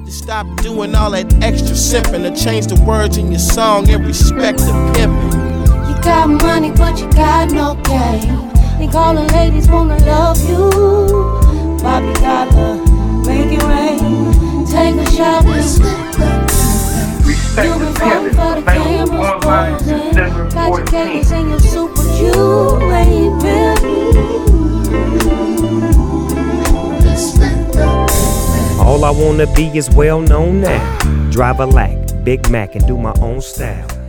need to stop doing all that extra simping, to change the words in your song and respect the pimping. You got money, but you got no game. Think all the ladies wanna love you. Bobby got the make it rain. Take a shot with you been falling for the cameras posing. Got your cakes and your super jewelry, All I wanna be is well known now. Drive a Lack, Big Mac, and do my own style.